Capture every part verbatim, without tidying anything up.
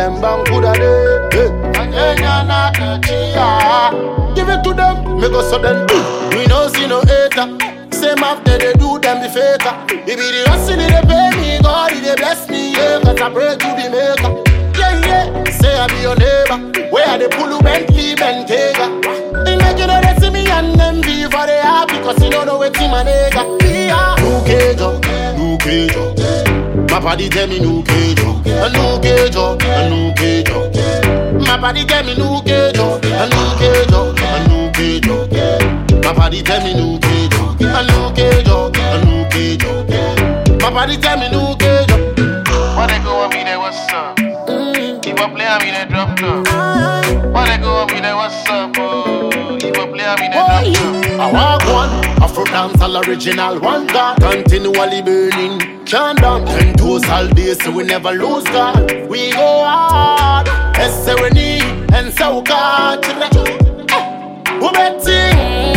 them bang kuda de. And then you're not a chia. Give it to them, me go so then. We no see no hater. Same after they do them be faker. If it is hustle, they pay me. God, they bless me. Yeah, cause I pray to the maker. Yeah, yeah. Say I be your neighbor. Where they pull you Bentley, Bentayga. They make you know they see me and them be for the happy. Cause you don't know what team a nigga. Yeah. New cage up, new cage up. My body tell me new cage up. A new cage up, a new cage up. My body tell me new cage up. A new cage up, a new cage up. My body tell me new cage up. A new cage up, a new cage up. My body tell me new cage up. When they go on me, they what's up? Keep up play on me, they drop down. When they go on me, they what's up? Oh, keep up play on me, they drop down. I walk one, Afro dance all original one God, continually burning. Can't down ten toes all day, so we never lose God. We go hard, yes, so we need, and so God. Who betting?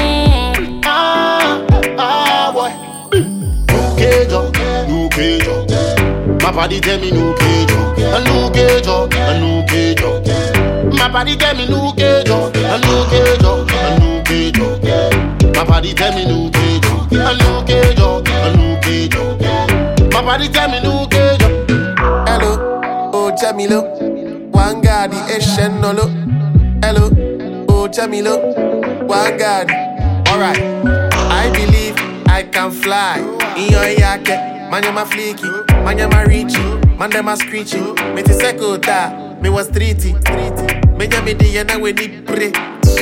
Ah, ah, boy. New cage up, new cage up. My body tell me new cage up, a new cage up, a new cage up. My body tell me new cage up, a new cage up, a new cage up. My body tell me new cage up, a new cage up, a new cage up. My body tell me new cage up. Hello, oh Jamilo, Wanga di Eshenolo. Hello, oh Jamilo, Wanga di. Alright, I believe I can fly in your yake. Man, you're my fleeky, man, you're my reachy, man, they're my screechy. Me ti seko ta, me was treaty. Me nya me di yana we ni pre.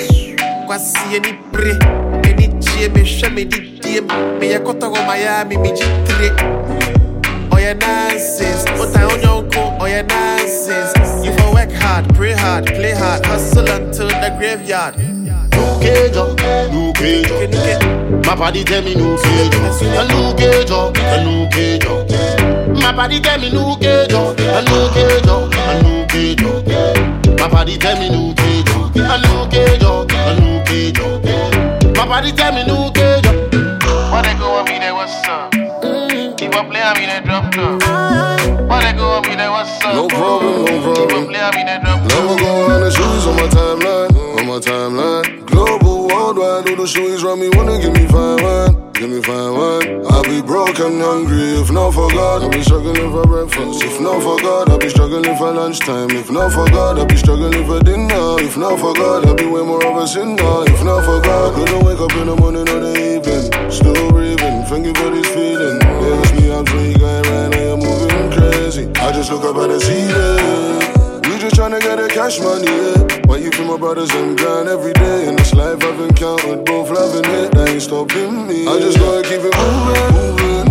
Kwasi ye ni pre. Me ni chie, me she me di diem. Me ya kota go Miami, me jitre. Oh yeah, nonsense. But I on your go, oh yeah, nonsense. You for work hard, pray hard, play hard, hustle until the graveyard. New cage up, new cage up. My body tell me new cage up, a new cage up, a new cage up. My body tell me new cage up, a new cage up, a new cage up. My body tell me new cage up, a new cage up, a new cage up. My body tell me new cage up. When they go on me, they what's up? Keep up play on me, they drop down. When they go on me, they what's up? No problem, no problem. Keep up play on me, they drop down. Never go on the shoes on my timeline, on my timeline. Global, worldwide, all the shoes run me, wanna give me five one, give me five one. I'll be broke and hungry, if not for God, I'll be struggling for breakfast. If not for God, I'll be struggling for lunchtime. If not for God, I'll be struggling for dinner. If not for God, I'll be way more of a sinner. If not for God, couldn't wake up in the morning or the evening. Still breathing, thank you for this feeling. Yeah, it's me, I'm free guy right now, I'm moving crazy. I just look up at the ceiling. Just tryna get the cash money, yeah. Why you feel my brothers and grind every day? In this life I've encountered both loving it, that ain't stopping me. I just gotta keep it moving, moving.